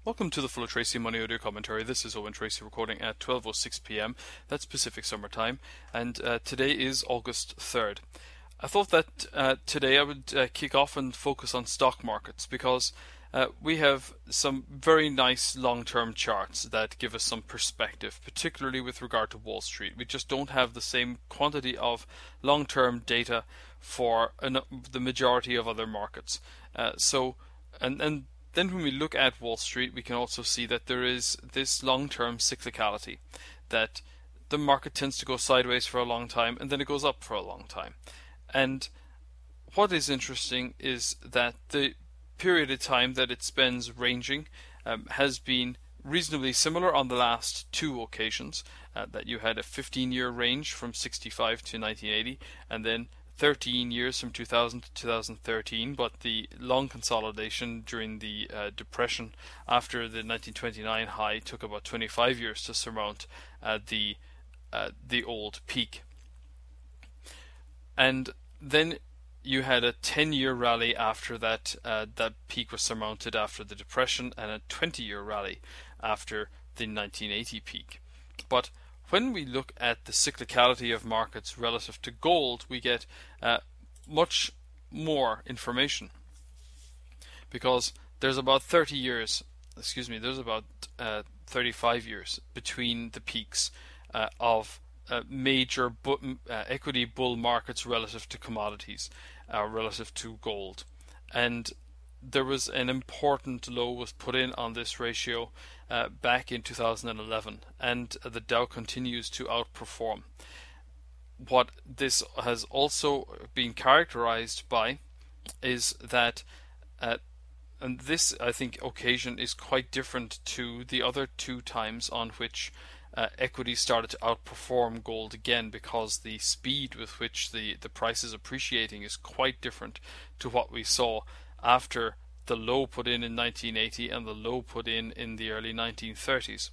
Welcome to the Full of Tracy Money Audio Commentary. This is Owen Tracy recording at 12:06 p.m. That's Pacific Summer Time, and today is August 3rd. I thought that today I would kick off and focus on stock markets because we have some very nice long-term charts that give us some perspective, particularly with regard to Wall Street. We just don't have the same quantity of long-term data for the majority of other markets. And then when we look at Wall Street, we can also see that there is this long-term cyclicality, that the market tends to go sideways for a long time and then it goes up for a long time. And what is interesting is that the period of time that it spends ranging has been reasonably similar on the last two occasions, that you had a 15-year range from 65 to 1980 and then 13 years from 2000 to 2013, but the long consolidation during the Depression after the 1929 high took about 25 years to surmount the old peak. And then you had a 10-year rally after that. That peak was surmounted after the Depression, and a 20-year rally after the 1980 peak. But when we look at the cyclicality of markets relative to gold, we get much more information, because there's about 35 years between the peaks of major equity bull markets relative to commodities, relative to gold. And there was an important low was put in on this ratio back in 2011, and the Dow continues to outperform. What this has also been characterized by is that, and this I think occasion is quite different to the other two times on which equities started to outperform gold again, because the speed with which the price is appreciating is quite different to what we saw after the low put in 1980 and the low put in the early 1930s.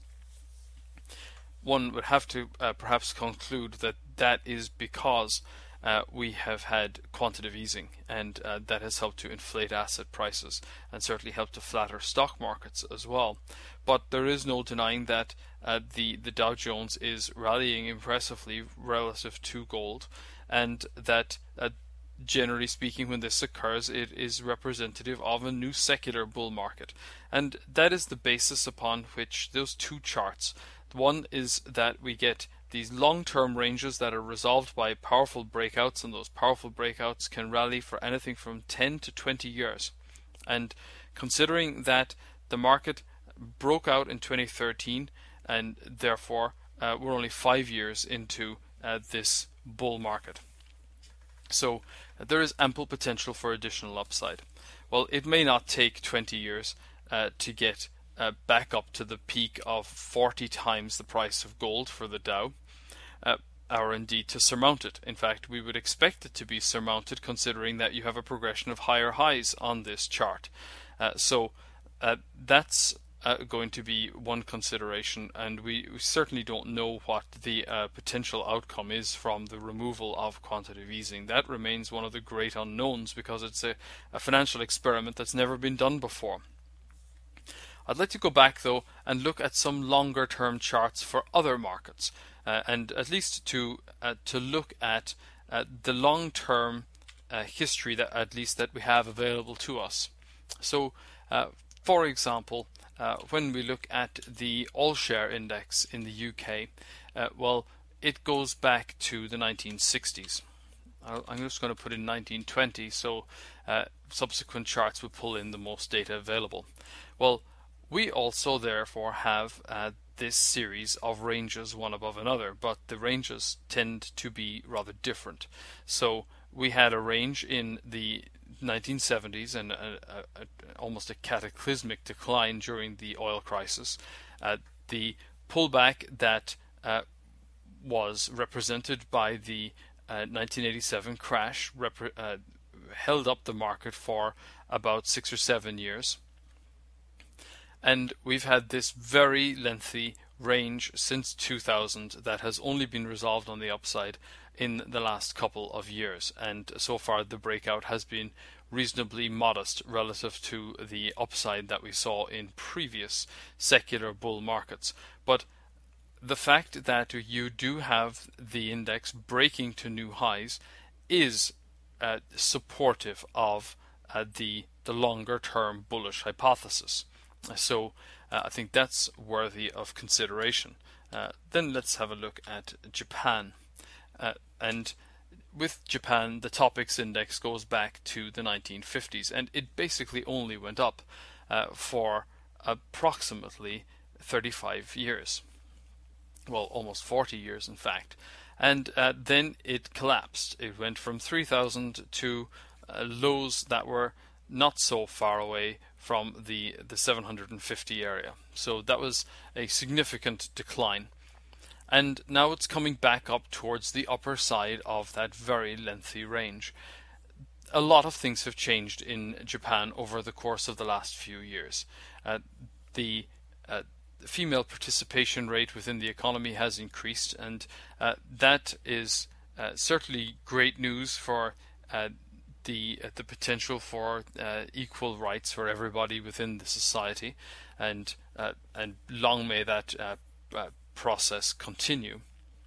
One would have to perhaps conclude that that is because we have had quantitative easing, and that has helped to inflate asset prices and certainly helped to flatter stock markets as well. But there is no denying that the Dow Jones is rallying impressively relative to gold, and that generally speaking, when this occurs, it is representative of a new secular bull market. And that is the basis upon which those two charts. One is that we get these long-term ranges that are resolved by powerful breakouts, and those powerful breakouts can rally for anything from 10 to 20 years. And considering that the market broke out in 2013, and therefore we're only 5 years into this bull market. So there is ample potential for additional upside. Well, it may not take 20 years to get back up to the peak of 40 times the price of gold for the Dow, or indeed to surmount it. In fact, we would expect it to be surmounted, considering that you have a progression of higher highs on this chart. So that's going to be one consideration, and we certainly don't know what the potential outcome is from the removal of quantitative easing. That remains one of the great unknowns, because it's a financial experiment that's never been done before. I'd like to go back though and look at some longer term charts for other markets, and at least to look at the long term history that we have available to us. So for example, when we look at the All Share Index in the UK, well, it goes back to the 1960s. I'm just going to put in 1920, so subsequent charts will pull in the most data available. Well, we also therefore have this series of ranges one above another, but the ranges tend to be rather different. So we had a range in the 1970s and almost a cataclysmic decline during the oil crisis. The pullback that was represented by the 1987 crash held up the market for about 6 or 7 years. And we've had this very lengthy range since 2000 that has only been resolved on the upside in the last couple of years, and so far the breakout has been reasonably modest relative to the upside that we saw in previous secular bull markets. But the fact that you do have the index breaking to new highs is supportive of the longer term bullish hypothesis. So I think that's worthy of consideration. Then let's have a look at Japan. And with Japan, the Topix index goes back to the 1950s, and it basically only went up for approximately 35 years. Well, almost 40 years, in fact. And then it collapsed. It went from 3,000 to lows that were not so far away from the 750 area. So that was a significant decline. And now it's coming back up towards the upper side of that very lengthy range. A lot of things have changed in Japan over the course of the last few years. The female participation rate within the economy has increased, and that is certainly great news for the potential for equal rights for everybody within the society, and long may that process continue.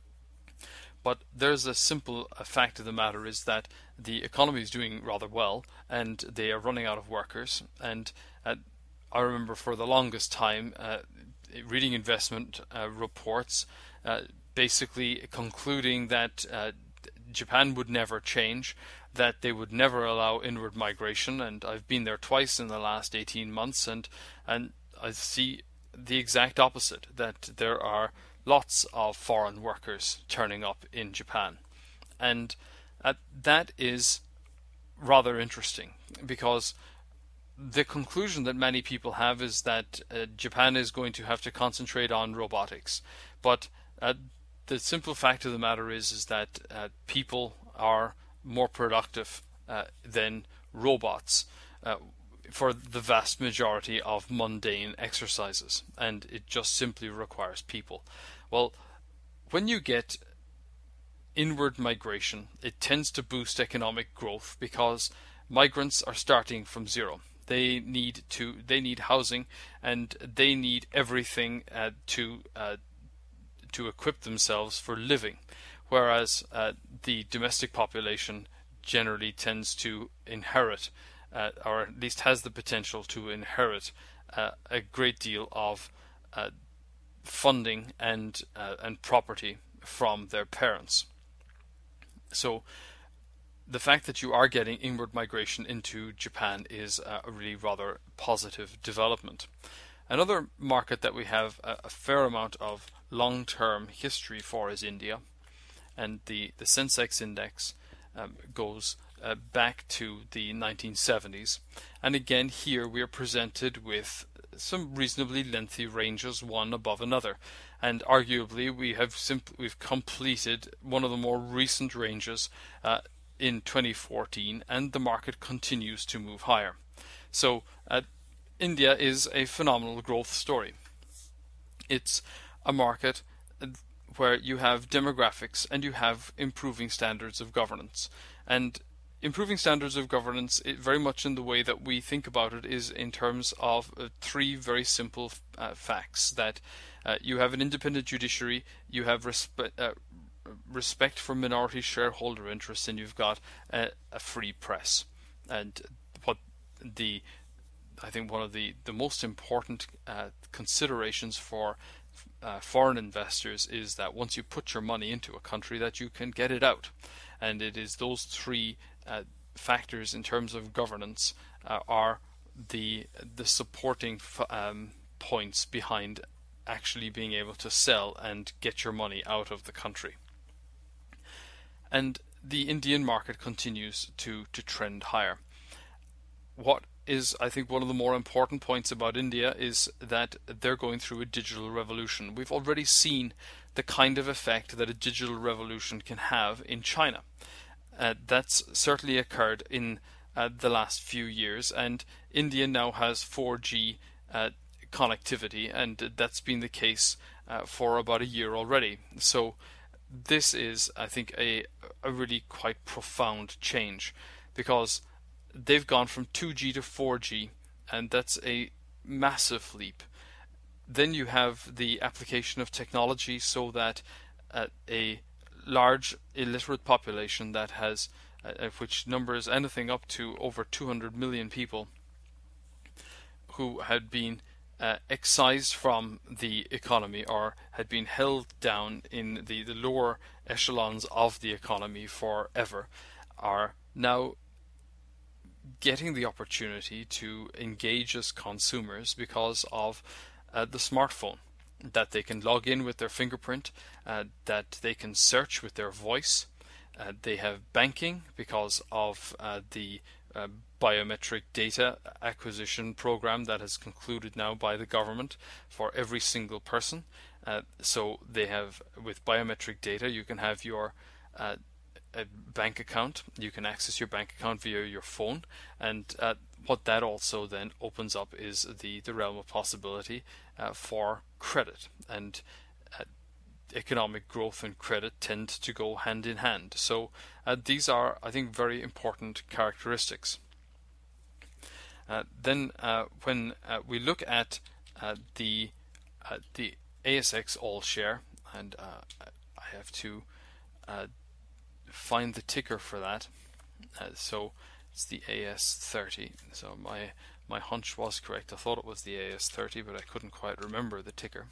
But there's a simple fact of the matter is that the economy is doing rather well, and they are running out of workers. And I remember for the longest time reading investment reports basically concluding that Japan would never change, that they would never allow inward migration. And I've been there twice in the last 18 months, and I see the exact opposite, that there are lots of foreign workers turning up in Japan. And that is rather interesting, because the conclusion that many people have is that Japan is going to have to concentrate on robotics. But the simple fact of the matter is that people are more productive than robots for the vast majority of mundane exercises, and it just simply requires people. Well, when you get inward migration, it tends to boost economic growth, because migrants are starting from zero. They need housing, and they need everything to equip themselves for living, whereas the domestic population generally tends to inherit, or at least has the potential to inherit, a great deal of funding and property from their parents. So the fact that you are getting inward migration into Japan is a really rather positive development. Another market that we have a fair amount of long-term history for is India, and the Sensex index goes back to the 1970s. And again, here we are presented with some reasonably lengthy ranges, one above another. And arguably, we've completed one of the more recent ranges in 2014, and the market continues to move higher. So India is a phenomenal growth story. It's a market where you have demographics and you have improving standards of governance. And improving standards of governance, very much in the way that we think about it, is in terms of three very simple facts: that you have an independent judiciary, you have respect for minority shareholder interests, and you've got a free press. And I think one of the most important considerations for foreign investors is that once you put your money into a country, that you can get it out. And it is those three factors in terms of governance are the supporting points behind actually being able to sell and get your money out of the country. And the Indian market continues to trend higher. What is, I think, one of the more important points about India is that they're going through a digital revolution. We've already seen the kind of effect that a digital revolution can have in China. That's certainly occurred in the last few years, and India now has 4G connectivity, and that's been the case for about a year already. So this is, I think, a really quite profound change, because they've gone from 2G to 4G, and that's a massive leap. Then you have the application of technology so that a large illiterate population that has which numbers anything up to over 200 million people who had been excised from the economy or had been held down in the lower echelons of the economy forever, are now getting the opportunity to engage as consumers because of the smartphone, that they can log in with their fingerprint, that they can search with their voice. They have banking because of the biometric data acquisition program that has concluded now by the government for every single person. So they have, with biometric data, you can have your a bank account. You can access your bank account via your phone, and what that also then opens up is the realm of possibility for credit, and economic growth and credit tend to go hand in hand. So these are, I think, very important characteristics. Then when we look at the ASX All Share, and I have to find the ticker for that. So it's the AS30. So my hunch was correct. I thought it was the AS30, but I couldn't quite remember the ticker.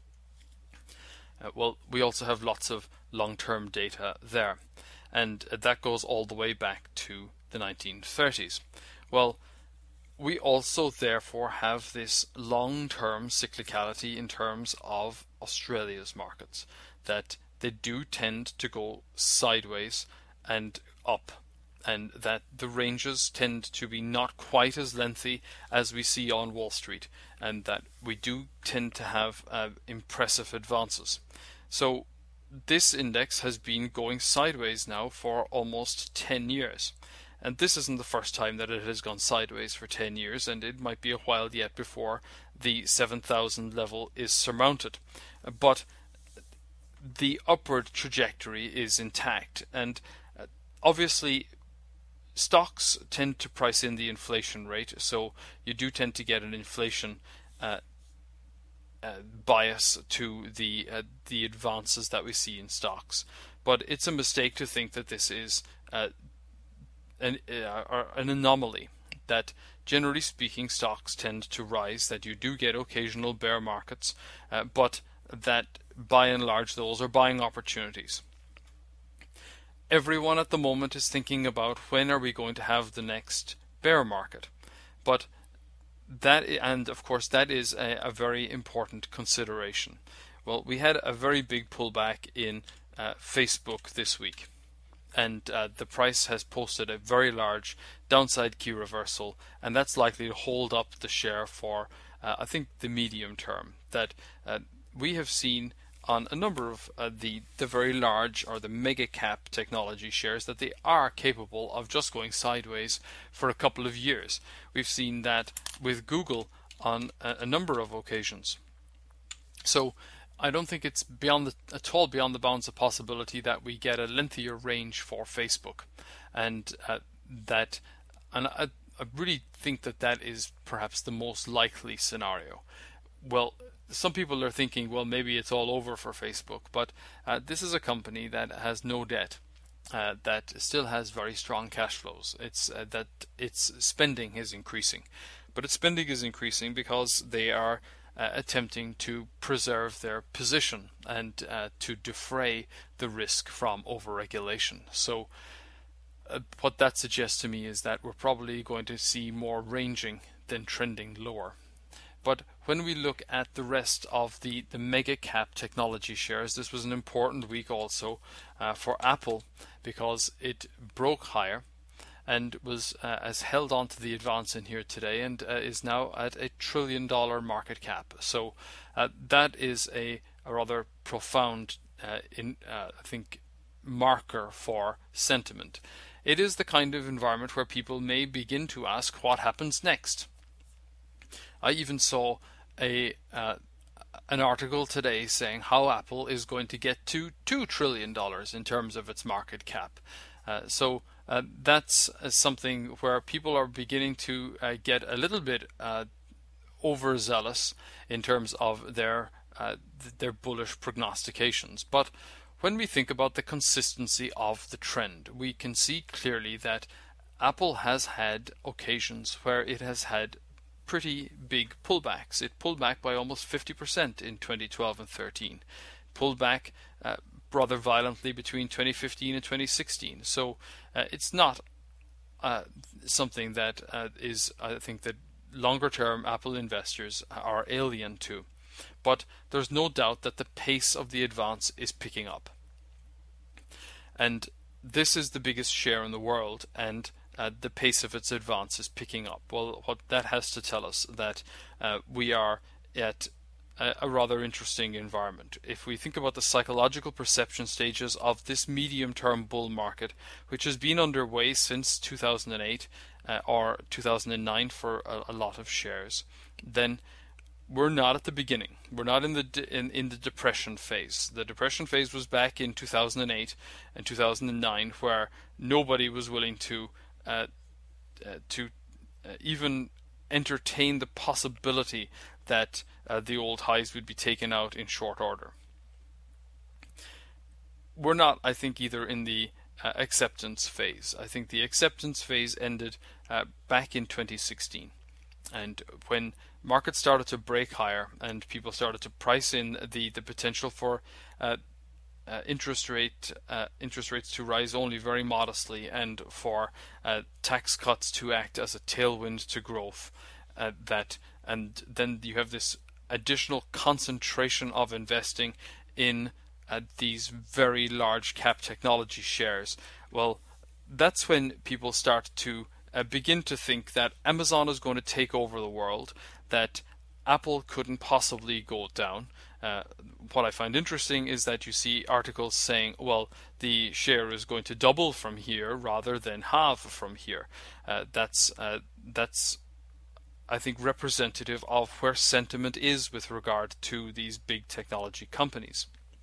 Well, we also have lots of long-term data there, and that goes all the way back to the 1930s. Well, we also therefore have this long-term cyclicality in terms of Australia's markets, that they do tend to go sideways and up, and that the ranges tend to be not quite as lengthy as we see on Wall Street, and that we do tend to have impressive advances. So this index has been going sideways now for almost 10 years. And this isn't the first time that it has gone sideways for 10 years, and it might be a while yet before the 7,000 level is surmounted. But the upward trajectory is intact, and obviously stocks tend to price in the inflation rate, so you do tend to get an inflation bias to the advances that we see in stocks. But it's a mistake to think that this is an anomaly, that generally speaking stocks tend to rise, that you do get occasional bear markets, but that by and large those are buying opportunities. Everyone at the moment is thinking about when are we going to have the next bear market, but that, and of course that is a very important consideration. Well, we had a very big pullback in Facebook this week, and the price has posted a very large downside key reversal, and that's likely to hold up the share for I think the medium term. That we have seen on a number of the very large or the mega cap technology shares that they are capable of just going sideways for a couple of years. We've seen that with Google on a number of occasions. So I don't think it's at all beyond the bounds of possibility that we get a lengthier range for Facebook, and I really think that is perhaps the most likely scenario. Well, some people are thinking, well, maybe it's all over for Facebook, but this is a company that has no debt, that still has very strong cash flows. It's that its spending is increasing, but its spending is increasing because they are attempting to preserve their position and to defray the risk from overregulation. So what that suggests to me is that we're probably going to see more ranging than trending lower. But when we look at the rest of the mega cap technology shares, this was an important week also for Apple, because it broke higher and has held on to the advance in here today, and is now at $1 trillion market cap. So that is a rather profound, I think, marker for sentiment. It is the kind of environment where people may begin to ask what happens next. I even saw an article today saying how Apple is going to get to $2 trillion in terms of its market cap. So that's something where people are beginning to get a little bit overzealous in terms of their bullish prognostications. But when we think about the consistency of the trend, we can see clearly that Apple has had occasions where it has had pretty big pullbacks. It pulled back by almost 50% in 2012 and 13, pulled back rather violently between 2015 and 2016. So it's not something that is, I think, that longer term Apple investors are alien to. But there's no doubt that the pace of the advance is picking up. And this is the biggest share in the world, and the pace of its advance is picking up. Well, what that has to tell us that we are at a rather interesting environment. If we think about the psychological perception stages of this medium-term bull market, which has been underway since 2008 or 2009 for a lot of shares, then we're not at the beginning. We're not in the depression phase. The depression phase was back in 2008 and 2009, where nobody was willing to even entertain the possibility that the old highs would be taken out in short order. We're not, I think, either in the acceptance phase. I think the acceptance phase ended back in 2016, and when markets started to break higher and people started to price in the potential for interest rates to rise only very modestly, and for tax cuts to act as a tailwind to growth, and then you have this additional concentration of investing in these very large cap technology shares. Well, that's when people start to begin to think that Amazon is going to take over the world, that Apple couldn't possibly go down. What I find interesting is that you see articles saying, well, the share is going to double from here rather than halve from here. That's I think, representative of where sentiment is with regard to these big technology companies.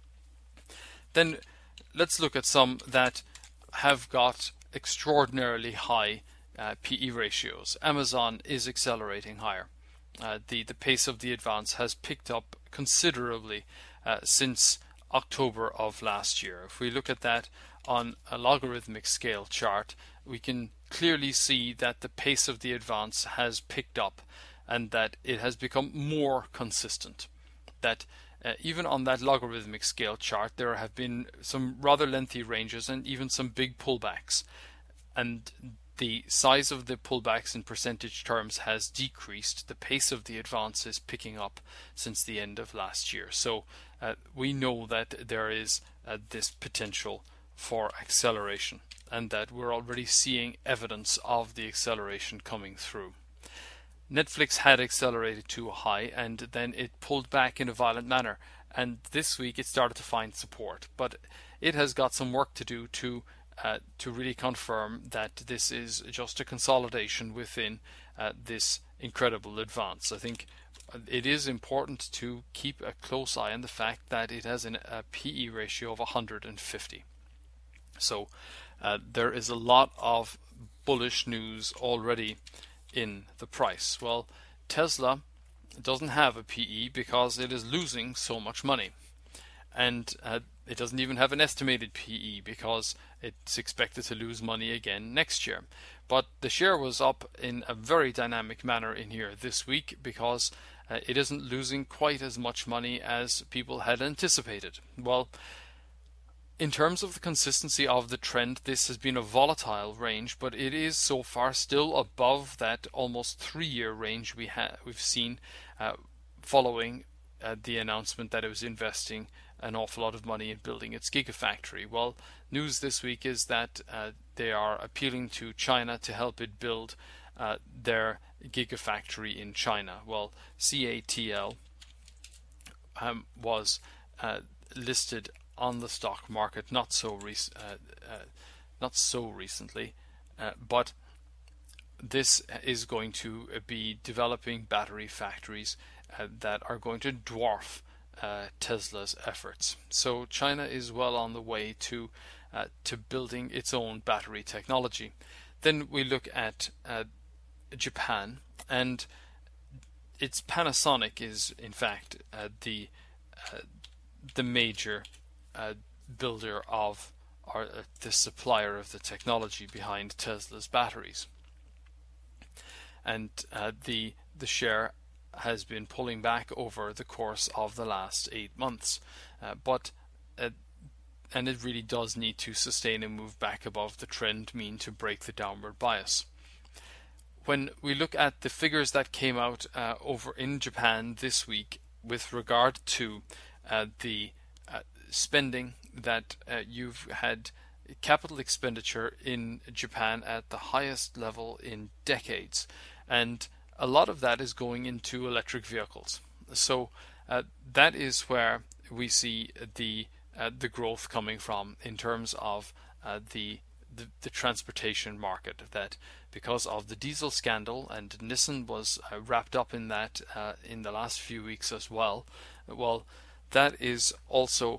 Then let's look at some that have got extraordinarily high PE ratios. Amazon is accelerating higher. The pace of the advance has picked up considerably since October of last year. If we look at that on a logarithmic scale chart, we can clearly see that the pace of the advance has picked up and that it has become more consistent. That even on that logarithmic scale chart, there have been some rather lengthy ranges and even some big pullbacks. And the size of the pullbacks in percentage terms has decreased. The pace of the advance is picking up since the end of last year. So we know that there is this potential for acceleration, and that we're already seeing evidence of the acceleration coming through. Netflix had accelerated to a high, and then it pulled back in a violent manner, and this week it started to find support, but it has got some work to do to really confirm that this is just a consolidation within this incredible advance. I think it is important to keep a close eye on the fact that it has a PE ratio of 150. So there is a lot of bullish news already in the price. Well, Tesla doesn't have a PE because it is losing so much money, and it doesn't even have an estimated PE because it's expected to lose money again next year. But the share was up in a very dynamic manner in here this week because it isn't losing quite as much money as people had anticipated. Well, in terms of the consistency of the trend, this has been a volatile range, but it is so far still above that almost 3-year range we've seen following the announcement that it was investing an awful lot of money in building its Gigafactory. Well, news this week is that they are appealing to China to help it build their Gigafactory in China. Well, CATL was listed on the stock market not so recently, but this is going to be developing battery factories that are going to dwarf Tesla's efforts. So China is well on the way to to building its own battery technology. Then we look at Japan, and its Panasonic is in fact the major builder of, or the supplier of the technology behind Tesla's batteries, and the share has been pulling back over the course of the last 8 months, and it really does need to sustain and move back above the trend mean to break the downward bias. When we look at the figures that came out over in Japan this week with regard to the spending, that you've had capital expenditure in Japan at the highest level in decades, and a lot of that is going into electric vehicles. So that is where we see the growth coming from in terms of the transportation market, that because of the diesel scandal, and Nissan was wrapped up in that in the last few weeks as well. Well, that is also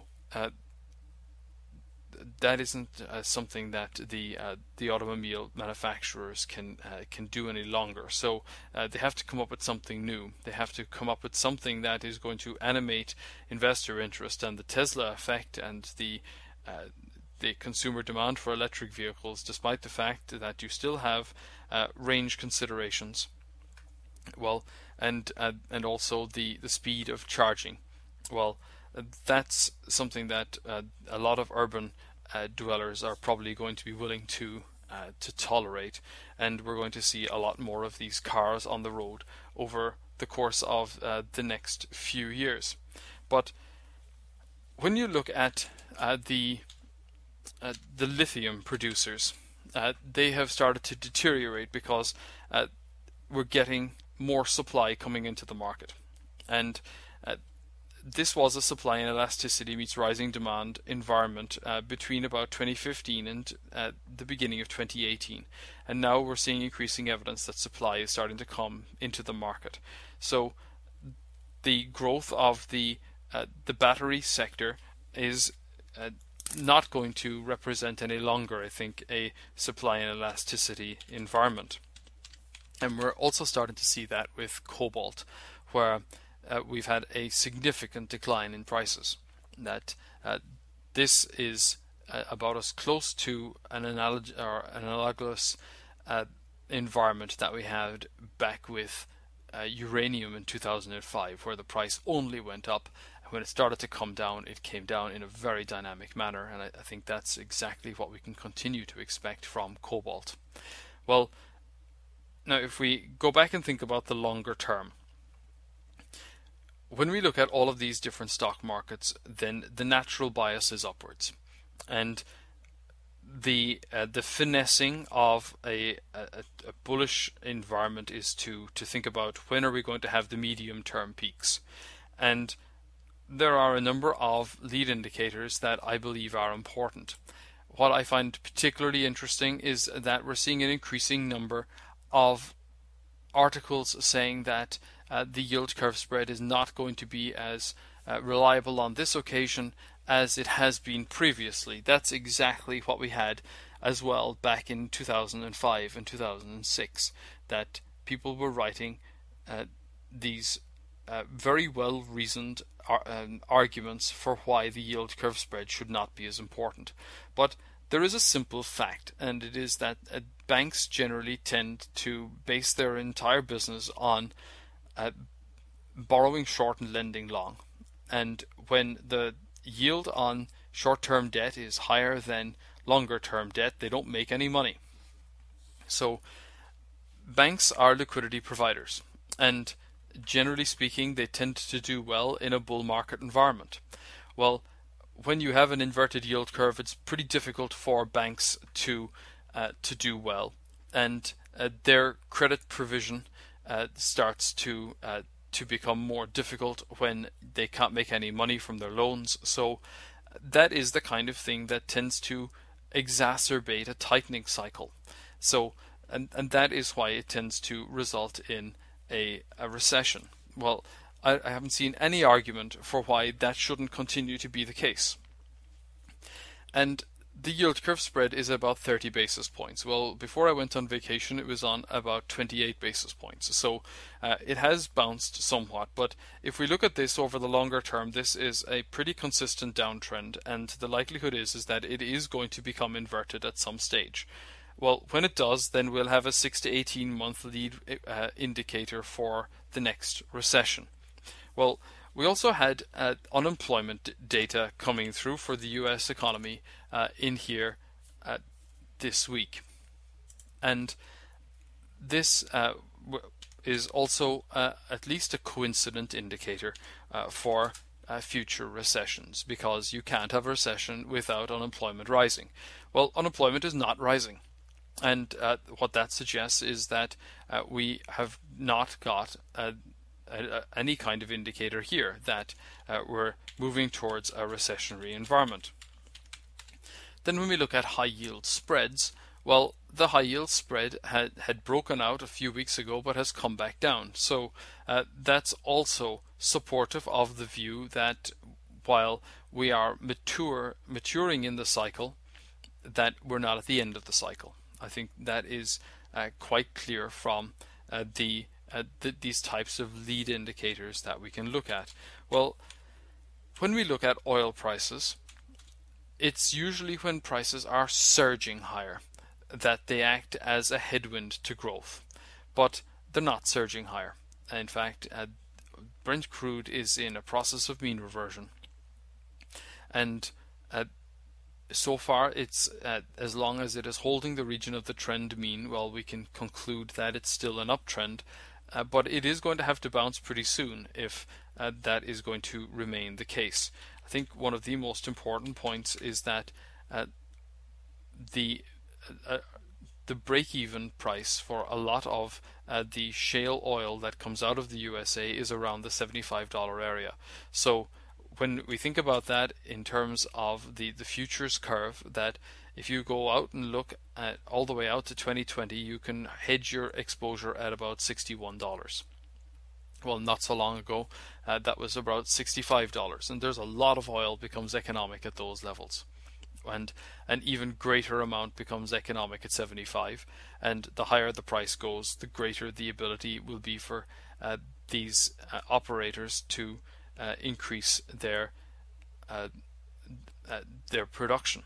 that isn't something that the automobile manufacturers can do any longer. So they have to come up with something new. They have to come up with something that is going to animate investor interest, and the Tesla effect, and the consumer demand for electric vehicles, despite the fact that you still have range considerations. Well, and also the speed of charging. Well, that's something that a lot of urban dwellers are probably going to be willing to tolerate, and we're going to see a lot more of these cars on the road over the course of the next few years. But when you look at the lithium producers, they have started to deteriorate because we're getting more supply coming into the market, and this was a supply and elasticity meets rising demand environment between about 2015 and the beginning of 2018, and now we're seeing increasing evidence that supply is starting to come into the market. So the growth of the battery sector is not going to represent any longer, I think, a supply and elasticity environment. And we're also starting to see that with cobalt, where we've had a significant decline in prices. That this is about as close to an analogous environment that we had back with uranium in 2005, where the price only went up. When it started to come down, it came down in a very dynamic manner, and I think that's exactly what we can continue to expect from cobalt. Well, now if we go back and think about the longer term, when we look at all of these different stock markets, then the natural bias is upwards, and the finessing of a bullish environment is to think about when are we going to have the medium term peaks. And there are a number of lead indicators that I believe are important. What I find particularly interesting is that we're seeing an increasing number of articles saying that the yield curve spread is not going to be as reliable on this occasion as it has been previously. That's exactly what we had as well back in 2005 and 2006, that people were writing these very well reasoned arguments for why the yield curve spread should not be as important. But there is a simple fact, and it is that banks generally tend to base their entire business on borrowing short and lending long. And when the yield on short-term debt is higher than longer-term debt, they don't make any money. So banks are liquidity providers, and generally speaking, they tend to do well in a bull market environment. Well, when you have an inverted yield curve, it's pretty difficult for banks to do well, and their credit provision starts to become more difficult when they can't make any money from their loans. So that is the kind of thing that tends to exacerbate a tightening cycle. So and that is why it tends to result in a recession. Well, I haven't seen any argument for why that shouldn't continue to be the case. And The yield curve spread is about 30 basis points. Well, before I went on vacation, it was on about 28 basis points. So it has bounced somewhat. But if we look at this over the longer term, this is a pretty consistent downtrend. And the likelihood is that it is going to become inverted at some stage. Well, when it does, then we'll have a 6 to 18 month lead indicator for the next recession. Well, we also had unemployment data coming through for the US economy in here this week. And this is also at least a coincident indicator for future recessions, because you can't have a recession without unemployment rising. Well, unemployment is not rising. And what that suggests is that we have not got any kind of indicator here that we're moving towards a recessionary environment. Then when we look at high yield spreads, well, the high yield spread had broken out a few weeks ago but has come back down. So that's also supportive of the view that while we are maturing in the cycle, that we're not at the end of the cycle. I think that is quite clear from these types of lead indicators that we can look at. Well, when we look at oil prices, it's usually when prices are surging higher that they act as a headwind to growth, but they're not surging higher. In fact, Brent crude is in a process of mean reversion, and so far it's as long as it is holding the region of the trend mean, well, we can conclude that it's still an uptrend, but it is going to have to bounce pretty soon if that is going to remain the case. I think one of the most important points is that the break-even price for a lot of the shale oil that comes out of the USA is around the $75 area. So when we think about that in terms of the futures curve, that if you go out and look at all the way out to 2020, you can hedge your exposure at about $61. Well, not so long ago, that was about $65, and there's a lot of oil becomes economic at those levels. And an even greater amount becomes economic at 75, and the higher the price goes, the greater the ability will be for these operators to increase their production.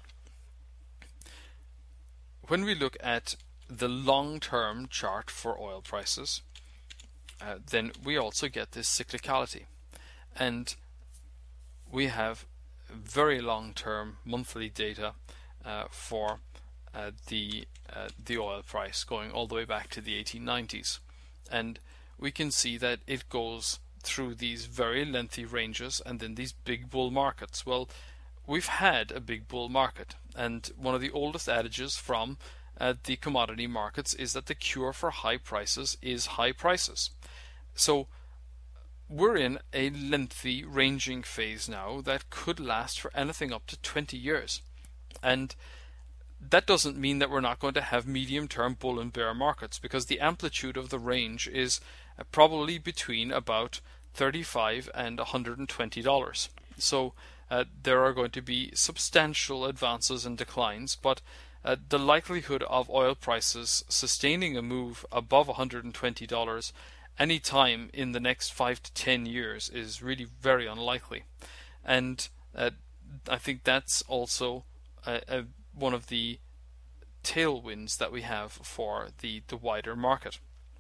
When we look at the long-term chart for oil prices, then we also get this cyclicality, and we have very long-term monthly data for the oil price going all the way back to the 1890s, and we can see that it goes through these very lengthy ranges and then these big bull markets. Well, we've had a big bull market, and one of the oldest adages from the commodity markets is that the cure for high prices is high prices. So we're in a lengthy ranging phase now that could last for anything up to 20 years. And that doesn't mean that we're not going to have medium-term bull and bear markets, because the amplitude of the range is probably between about $35 and $120. So there are going to be substantial advances and declines, but the likelihood of oil prices sustaining a move above $120 any time in the next 5 to 10 years is really very unlikely. And I think that's also one of the tailwinds that we have for the wider market.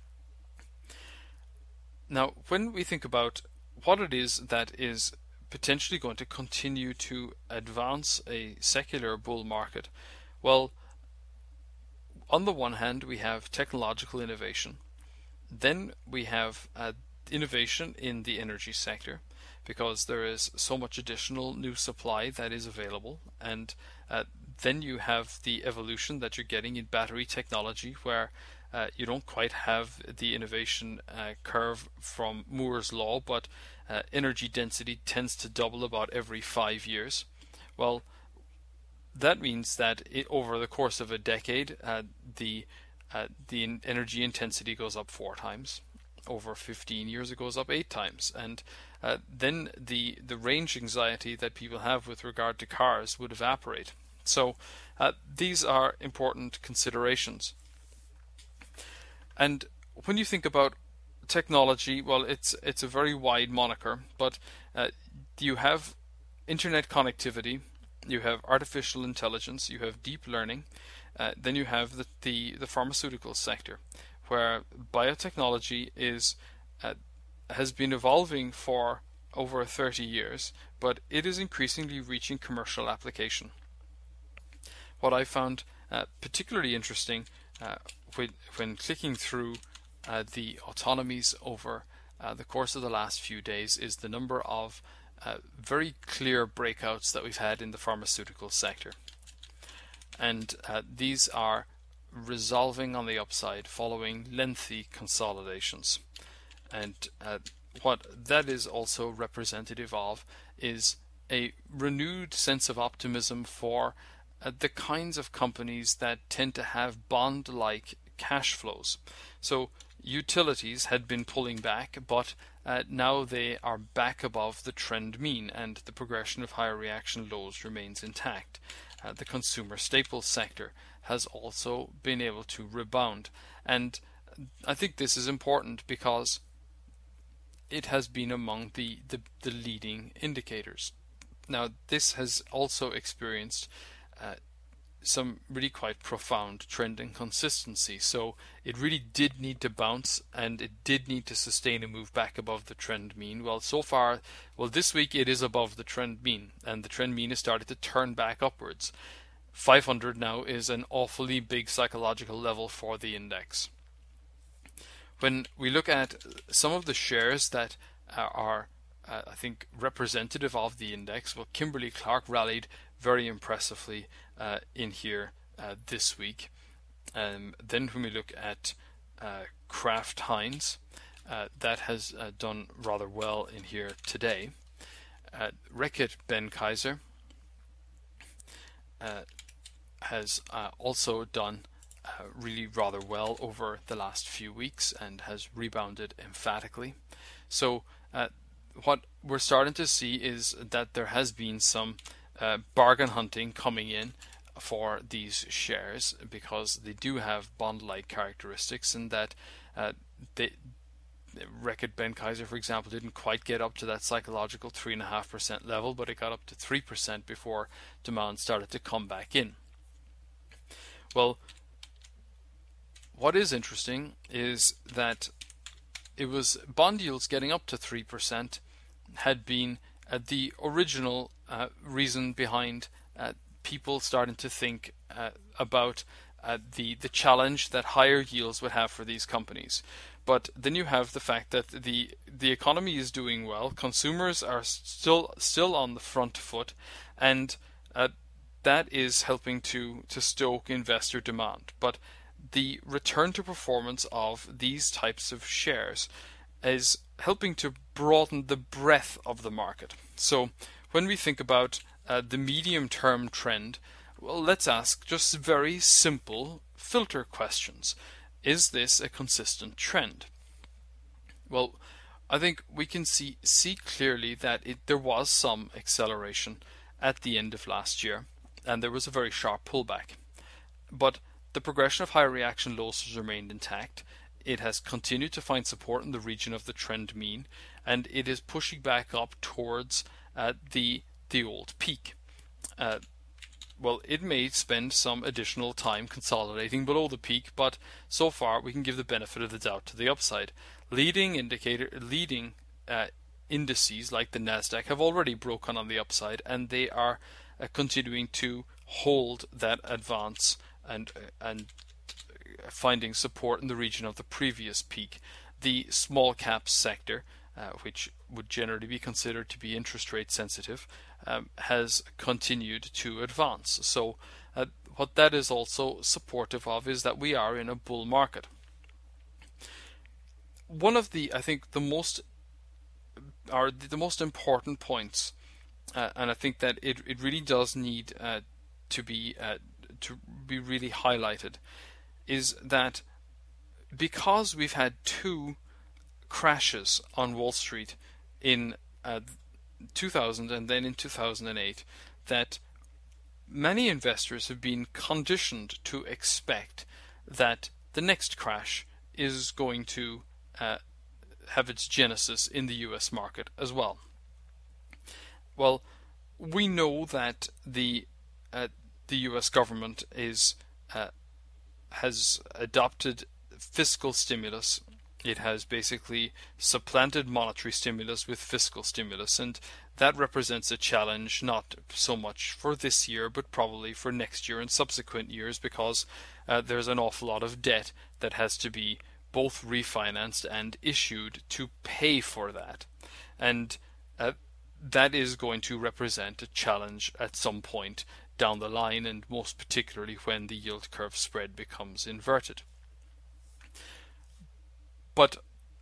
Now, when we think about what it is that is potentially going to continue to advance a secular bull market, well, on the one hand, we have technological innovation. Then we have innovation in the energy sector, because there is so much additional new supply that is available. And then you have the evolution that you're getting in battery technology, where you don't quite have the innovation curve from Moore's law, but energy density tends to double about every 5 years. Well, that means that over the course of a decade, the energy intensity goes up 4 times. Over 15 years, it goes up 8 times. And then the range anxiety that people have with regard to cars would evaporate. So these are important considerations. And when you think about technology, well, it's a very wide moniker, but you have internet connectivity, you have artificial intelligence, you have deep learning, then you have the pharmaceutical sector, where biotechnology has been evolving for over 30 years, but it is increasingly reaching commercial application. What I found particularly interesting when clicking through the autonomies over the course of the last few days is the number of very clear breakouts that we've had in the pharmaceutical sector. And these are resolving on the upside following lengthy consolidations. And what that is also representative of is a renewed sense of optimism for the kinds of companies that tend to have bond-like cash flows. So utilities had been pulling back, but now they are back above the trend mean, and the progression of higher reaction lows remains intact. The consumer staples sector has also been able to rebound, and I think this is important because it has been among the leading indicators. Now, this has also experienced some really quite profound trend inconsistency. So it really did need to bounce, and it did need to sustain a move back above the trend mean. Well, so far, this week it is above the trend mean, and the trend mean has started to turn back upwards. 500 now is an awfully big psychological level for the index. When we look at some of the shares that are I think representative of the index, well, Kimberly-Clark rallied very impressively in here this week. Then when we look at Kraft Heinz, that has done rather well in here today. Reckitt Benckiser has also done really rather well over the last few weeks and has rebounded emphatically. So what we're starting to see is that there has been some bargain hunting coming in for these shares because they do have bond-like characteristics, and that Reckitt Benckiser, for example, didn't quite get up to that psychological 3.5% level, but it got up to 3% before demand started to come back in. Well, what is interesting is that it was bond yields getting up to 3% had been the original reason behind people starting to think about the challenge that higher yields would have for these companies. But then you have the fact that the economy is doing well, consumers are still on the front foot, and that is helping to stoke investor demand. But the return to performance of these types of shares is helping to broaden the breadth of the market. So when we think about the medium-term trend, well, let's ask just very simple filter questions. Is this a consistent trend? Well, I think we can see clearly that there was some acceleration at the end of last year, and there was a very sharp pullback. But the progression of higher reaction lows has remained intact. It has continued to find support in the region of the trend mean, and it is pushing back up towards the old peak. Well, it may spend some additional time consolidating below the peak, but so far we can give the benefit of the doubt to the upside. Leading indices like the Nasdaq have already broken on the upside, and they are continuing to hold that advance and finding support in the region of the previous peak. The small cap sector, which would generally be considered to be interest rate sensitive, has continued to advance. So what that is also supportive of is that we are in a bull market. One of the, I think, the most important points, and I think that it really does need to be really highlighted, is that because we've had two crashes on Wall Street in 2000 and then in 2008, that many investors have been conditioned to expect that the next crash is going to have its genesis in the US market as well. Well, we know that the US government has adopted fiscal stimulus. It has basically supplanted monetary stimulus with fiscal stimulus, and that represents a challenge not so much for this year but probably for next year and subsequent years, because there's an awful lot of debt that has to be both refinanced and issued to pay for that. And that is going to represent a challenge at some point down the line, and most particularly when the yield curve spread becomes inverted. But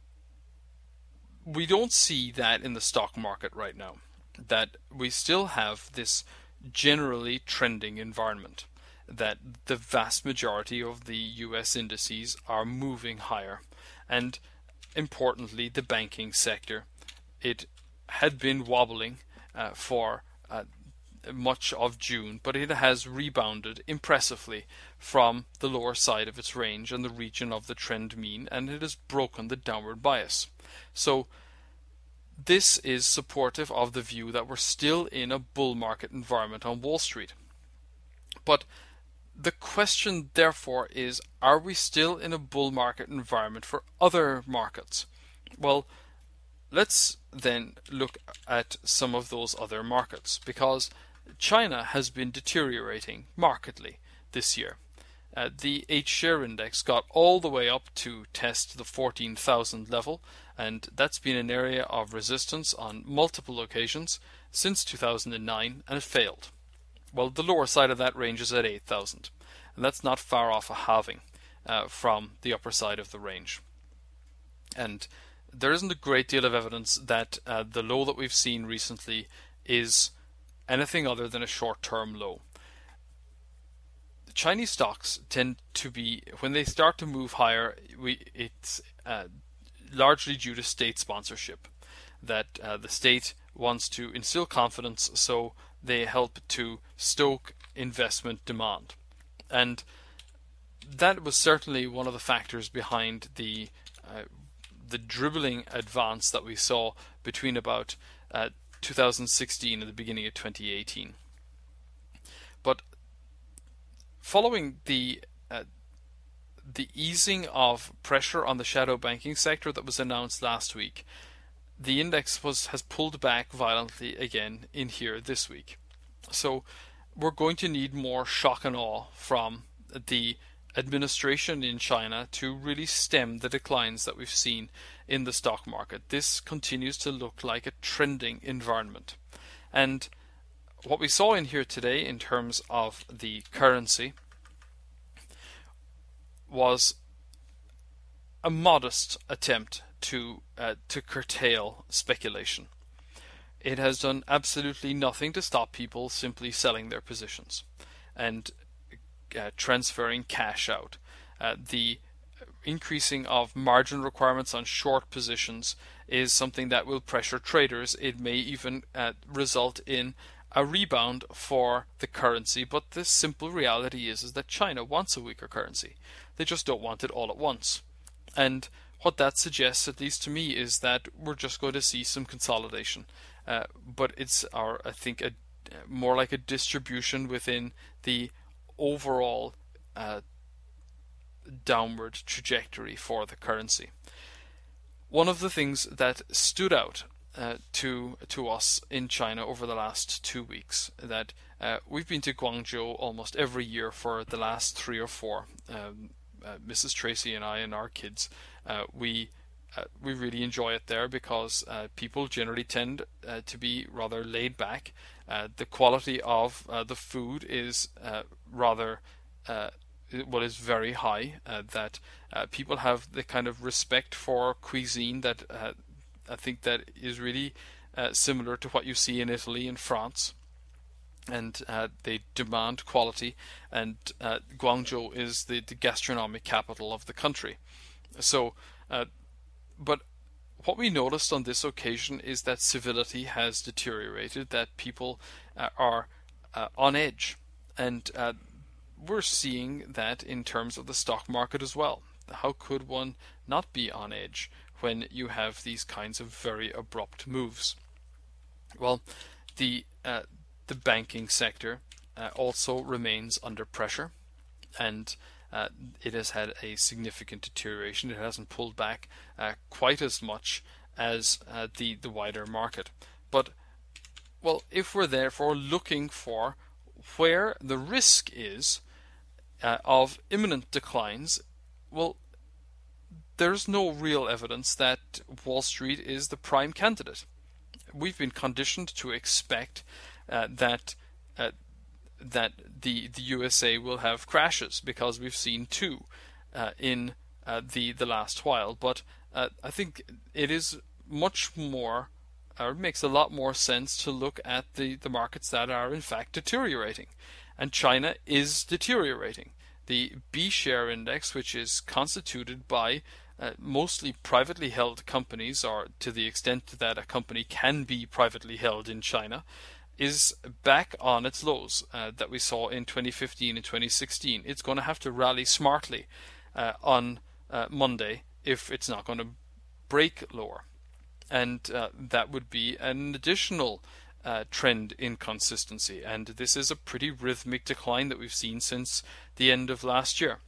we don't see that in the stock market right now, that we still have this generally trending environment, that the vast majority of the US indices are moving higher. And importantly, the banking sector, it had been wobbling for much of June, but it has rebounded impressively from the lower side of its range and the region of the trend mean, and it has broken the downward bias. So this is supportive of the view that we're still in a bull market environment on Wall Street. But the question therefore is, are we still in a bull market environment for other markets? Well, let's then look at some of those other markets, because China has been deteriorating markedly this year. The H-share index got all the way up to test the 14,000 level, and that's been an area of resistance on multiple occasions since 2009, and it failed. Well, the lower side of that range is at 8,000, and that's not far off a halving from the upper side of the range. And there isn't a great deal of evidence that the low that we've seen recently is anything other than a short-term low. Chinese stocks tend to be, when they start to move higher, it's largely due to state sponsorship, that the state wants to instill confidence, so they help to stoke investment demand. And that was certainly one of the factors behind the dribbling advance that we saw between about 2016 and the beginning of 2018. But following the easing of pressure on the shadow banking sector that was announced last week, the index has pulled back violently again in here this week. So we're going to need more shock and awe from the administration in China to really stem the declines that we've seen in the stock market. This continues to look like a trending environment. And what we saw in here today in terms of the currency was a modest attempt to curtail speculation. It has done absolutely nothing to stop people simply selling their positions and transferring cash out. The increasing of margin requirements on short positions is something that will pressure traders. It may even result in a rebound for the currency, but the simple reality is that China wants a weaker currency. They just don't want it all at once. And what that suggests, at least to me, is that we're just going to see some consolidation. But it's I think more like a distribution within the overall downward trajectory for the currency. One of the things that stood out to us in China over the last 2 weeks, that we've been to Guangzhou almost every year for the last 3 or 4. Mrs. Tracy and I and our kids, we really enjoy it there because people generally tend to be rather laid back. The quality of the food is is very high. That people have the kind of respect for cuisine that I think that is really similar to what you see in Italy and France. And they demand quality, and Guangzhou is the gastronomic capital of the country. So, but what we noticed on this occasion is that civility has deteriorated, that people are on edge. And we're seeing that in terms of the stock market as well. How could one not be on edge when you have these kinds of very abrupt moves? Well, the banking sector also remains under pressure, and it has had a significant deterioration. It hasn't pulled back quite as much as the wider market. But, well, if we're therefore looking for where the risk is of imminent declines, well, there's no real evidence that Wall Street is the prime candidate. We've been conditioned to expect that the USA will have crashes, because we've seen two in the last while. But I think it is much more, or it makes a lot more sense to look at the markets that are in fact deteriorating. And China is deteriorating. The B share index, which is constituted by mostly privately held companies, or to the extent that a company can be privately held in China, is back on its lows that we saw in 2015 and 2016. It's going to have to rally smartly on Monday if it's not going to break lower. And that would be an additional trend inconsistency. And this is a pretty rhythmic decline that we've seen since the end of last year.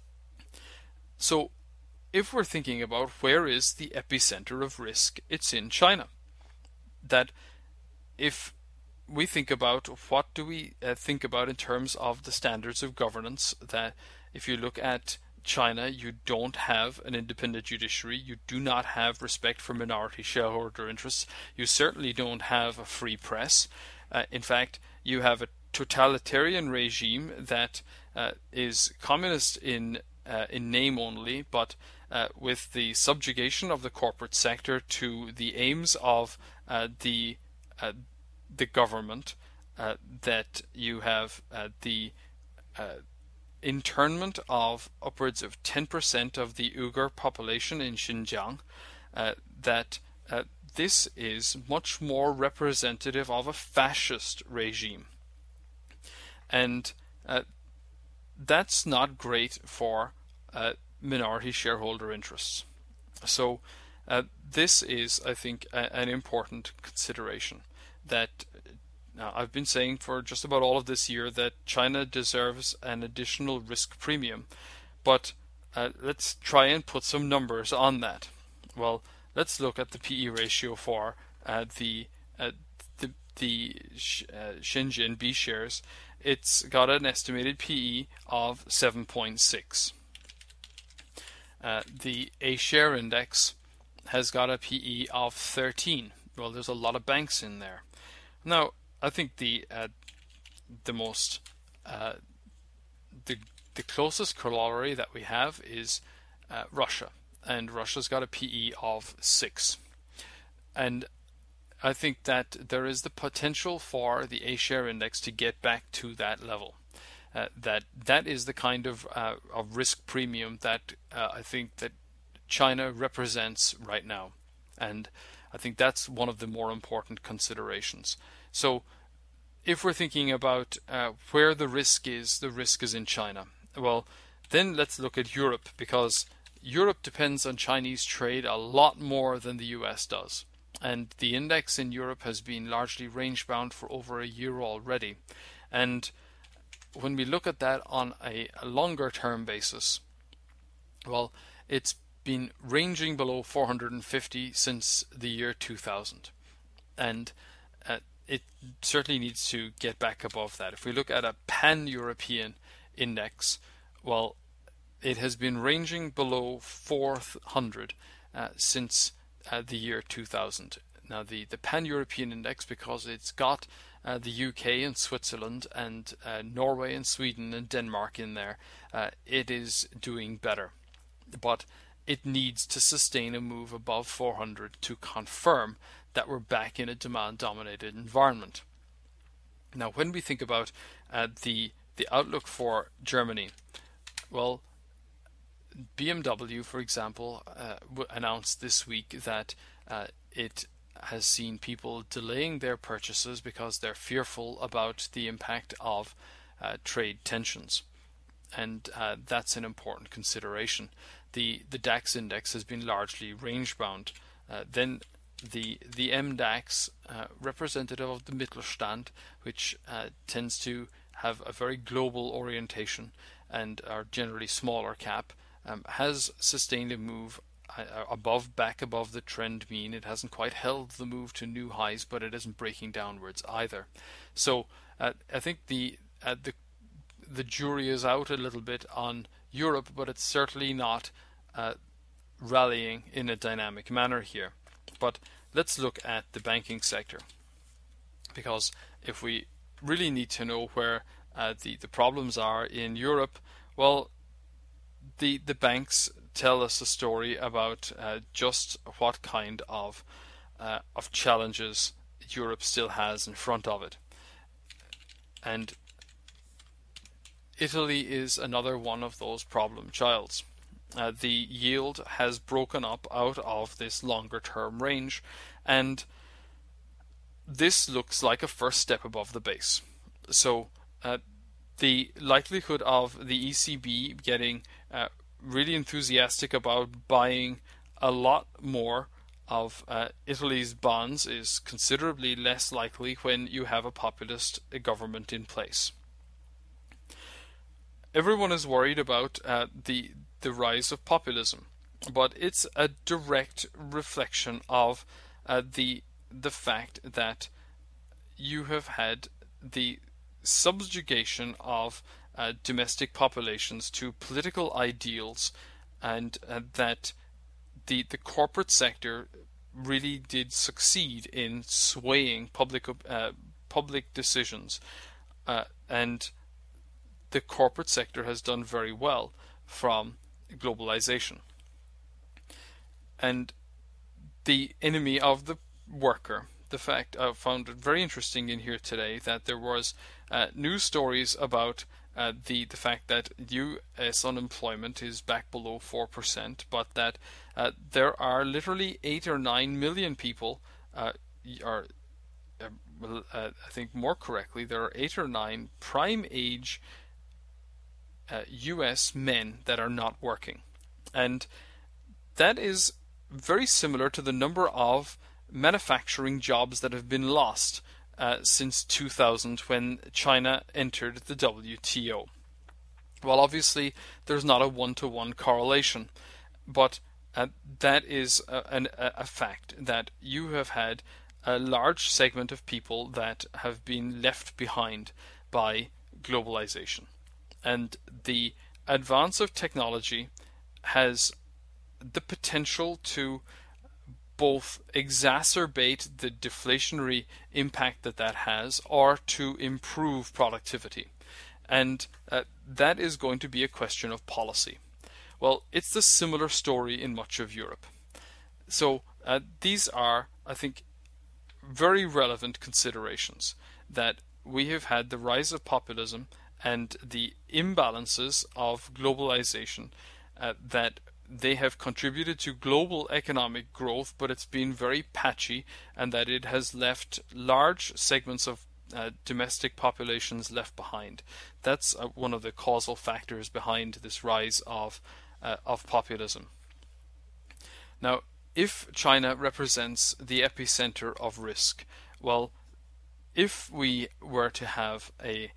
So if we're thinking about where is the epicenter of risk, it's in China. That if we think about what do we think about in terms of the standards of governance, that if you look at China, you don't have an independent judiciary, you do not have respect for minority shareholder interests, you certainly don't have a free press. In fact, you have a totalitarian regime that is communist in name only, but with the subjugation of the corporate sector to the aims of the government, that you have the internment of upwards of 10% of the Uyghur population in Xinjiang, that this is much more representative of a fascist regime. And that's not great for minority shareholder interests. So this is, I think, an important consideration. That now, I've been saying for just about all of this year that China deserves an additional risk premium, but let's try and put some numbers on that. Well, let's look at the PE ratio for the Shenzhen B shares. It's got an estimated PE of 7.6. The A share index has got a PE of 13. Well, there's a lot of banks in there. Now, I think the closest corollary that we have is Russia, and Russia's got a PE of 6, and I think that there is the potential for the A share index to get back to that level. That is the kind of risk premium that I think that China represents right now, and I think that's one of the more important considerations. So if we're thinking about where the risk is in China. Well, then let's look at Europe, because Europe depends on Chinese trade a lot more than the US does. And the index in Europe has been largely range-bound for over a year already. And when we look at that on a longer-term basis, well, it's been ranging below 450 since the year 2000. And it certainly needs to get back above that. If we look at a pan-European index, well, it has been ranging below 400 since the year 2000. Now, the pan-European index, because it's got the UK and Switzerland and Norway and Sweden and Denmark in there, it is doing better. But it needs to sustain a move above 400 to confirm that we're back in a demand-dominated environment. Now, when we think about the outlook for Germany, well, BMW, for example, announced this week that it has seen people delaying their purchases because they're fearful about the impact of trade tensions. And that's an important consideration. The DAX index has been largely range bound. Then the MDAX, representative of the Mittelstand, which tends to have a very global orientation and are generally smaller cap, has sustained a move back above the trend mean. It hasn't quite held the move to new highs, but it isn't breaking downwards either. So I think the jury is out a little bit on Europe, but it's certainly not rallying in a dynamic manner here. But let's look at the banking sector, because if we really need to know where the problems are in Europe, well, the banks tell us a story about just what kind of challenges Europe still has in front of it. And Italy is another one of those problem childs. The yield has broken up out of this longer term range, and this looks like a first step above the base. So the likelihood of the ECB getting really enthusiastic about buying a lot more of Italy's bonds is considerably less likely when you have a populist government in place. Everyone is worried about the rise of populism, but it's a direct reflection of the fact that you have had the subjugation of domestic populations to political ideals, and that the corporate sector really did succeed in swaying public decisions, and the corporate sector has done very well from globalization. And the enemy of the worker, the fact I found it very interesting in here today that there was news stories about the fact that US unemployment is back below 4%, but that there are literally 8 or 9 million people, I think more correctly, there are 8 or 9 prime age US men that are not working. And that is very similar to the number of manufacturing jobs that have been lost since 2000, when China entered the WTO. Well, obviously there's not a one-to-one correlation, but that is a fact, that you have had a large segment of people that have been left behind by globalization. And the advance of technology has the potential to both exacerbate the deflationary impact that has, or to improve productivity. And that is going to be a question of policy. Well, it's the similar story in much of Europe. So these are, I think, very relevant considerations, that we have had the rise of populism and the imbalances of globalization, that they have contributed to global economic growth, but it's been very patchy, and that it has left large segments of domestic populations left behind. That's one of the causal factors behind this rise of populism. Now, if China represents the epicenter of risk, well, if we were to have a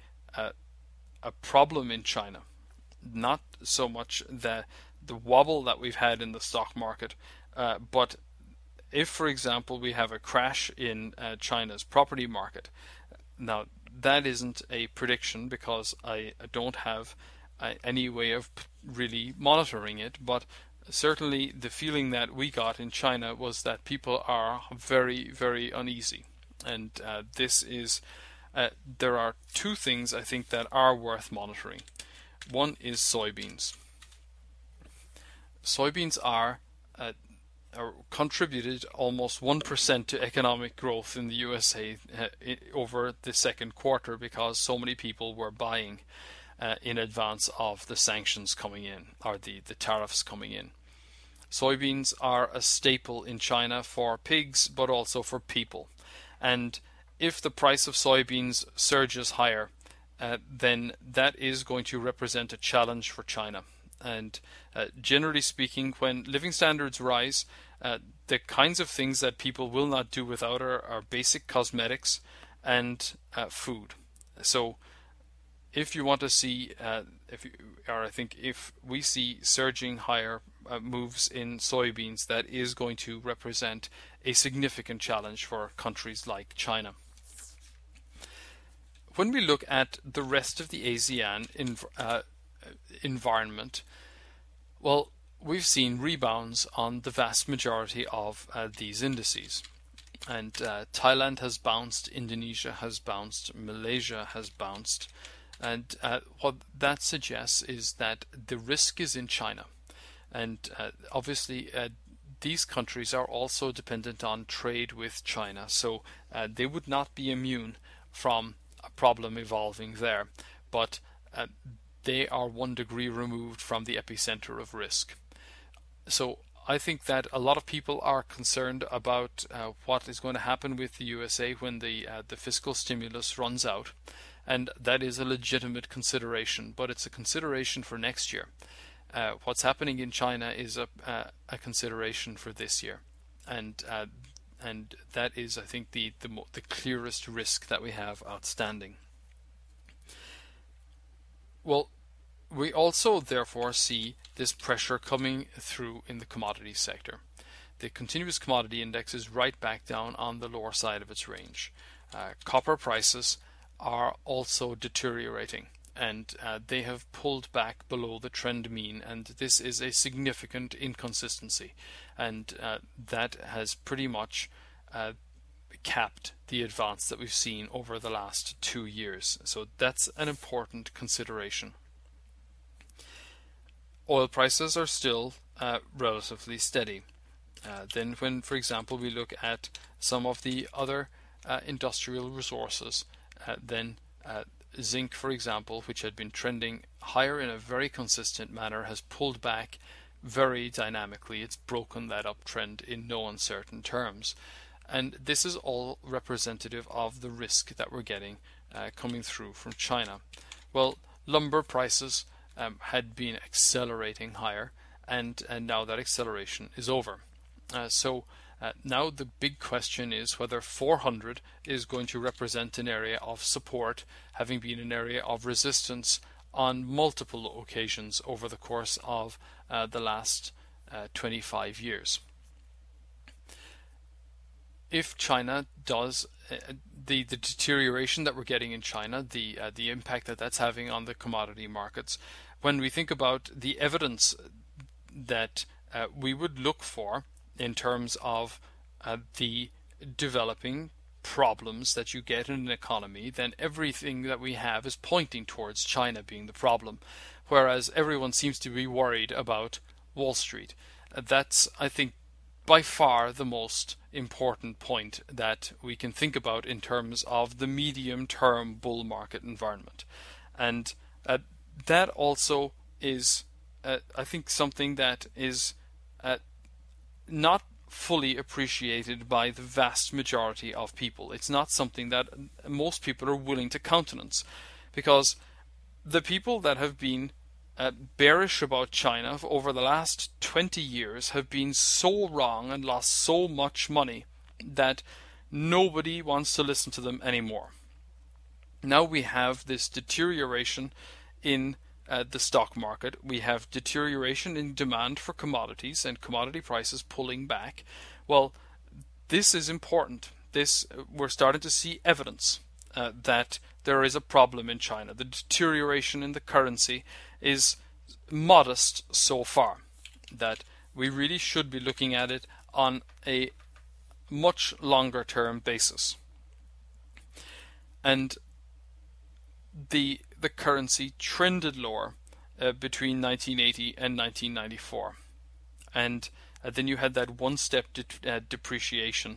problem in China, not so much the wobble that we've had in the stock market, but if, for example, we have a crash in China's property market. Now, that isn't a prediction, because I don't have any way of really monitoring it, but certainly the feeling that we got in China was that people are very, very uneasy. And this is there are two things I think that are worth monitoring. One is soybeans. Soybeans are contributed almost 1% to economic growth in the USA over the second quarter, because so many people were buying in advance of the sanctions coming in, or the tariffs coming in. Soybeans are a staple in China for pigs, but also for people. And if the price of soybeans surges higher, then that is going to represent a challenge for China. And generally speaking, when living standards rise, the kinds of things that people will not do without are basic cosmetics and food. So if you want to see, if we see surging higher moves in soybeans, that is going to represent a significant challenge for countries like China. When we look at the rest of the ASEAN environment, well, we've seen rebounds on the vast majority of these indices. And Thailand has bounced, Indonesia has bounced, Malaysia has bounced. And what that suggests is that the risk is in China. And obviously, these countries are also dependent on trade with China. So they would not be immune from a problem evolving there. But they are 1 degree removed from the epicenter of risk. So I think that a lot of people are concerned about what is going to happen with the USA when the fiscal stimulus runs out. And that is a legitimate consideration, but it's a consideration for next year. What's happening in China is a consideration for this year. And that is, I think, the clearest risk that we have outstanding. Well, we also therefore see this pressure coming through in the commodity sector. The continuous commodity index is right back down on the lower side of its range. Copper prices are also deteriorating, and they have pulled back below the trend mean, and this is a significant inconsistency, and that has pretty much capped the advance that we've seen over the last 2 years. So that's an important consideration. Oil prices are still relatively steady. Then when, for example, we look at some of the other industrial resources, then zinc, for example, which had been trending higher in a very consistent manner, has pulled back very dynamically. It's broken that uptrend in no uncertain terms. And this is all representative of the risk that we're getting coming through from China. Well, lumber prices had been accelerating higher, and now that acceleration is over. So now the big question is whether 400 is going to represent an area of support, having been an area of resistance on multiple occasions over the course of the last 25 years. If China does, the deterioration that we're getting in China, the impact that that's having on the commodity markets, when we think about the evidence that we would look for in terms of the developing problems that you get in an economy, then everything that we have is pointing towards China being the problem, whereas everyone seems to be worried about Wall Street. That's, I think, by far the most important point that we can think about in terms of the medium-term bull market environment. And that also is, I think, something that is not fully appreciated by the vast majority of people. It's not something that most people are willing to countenance, because the people that have been bearish about China over the last 20 years have been so wrong and lost so much money that nobody wants to listen to them anymore. Now we have this deterioration in the stock market. We have deterioration in demand for commodities and commodity prices pulling back. Well, this is important. We're starting to see evidence that there is a problem in China. The deterioration in the currency is modest so far, that we really should be looking at it on a much longer term basis. And the currency trended lower between 1980 and 1994, and then you had that one-step depreciation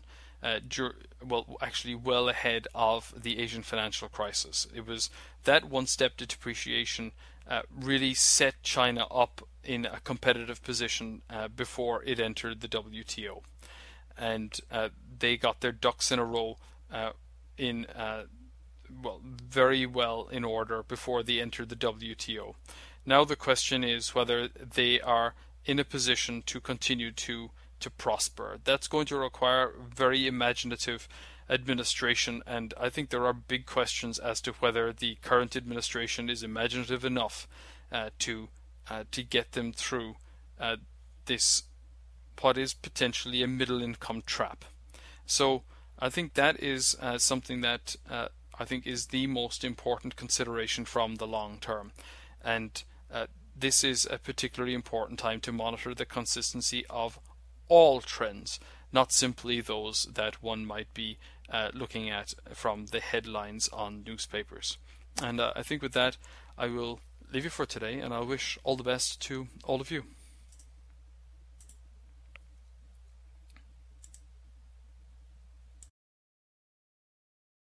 well ahead of the Asian financial crisis. It was that one-step depreciation really set China up in a competitive position before it entered the WTO, and they got their ducks in a row in very well in order before they entered the WTO. Now the question is whether they are in a position to continue to prosper. That's going to require very imaginative administration, and I think there are big questions as to whether the current administration is imaginative enough to get them through this, what is potentially a middle income trap. So I think that is something that I think is the most important consideration from the long term, and this is a particularly important time to monitor the consistency of all trends, not simply those that one might be looking at from the headlines on newspapers. And I think with that, I will leave you for today, and I wish all the best to all of you.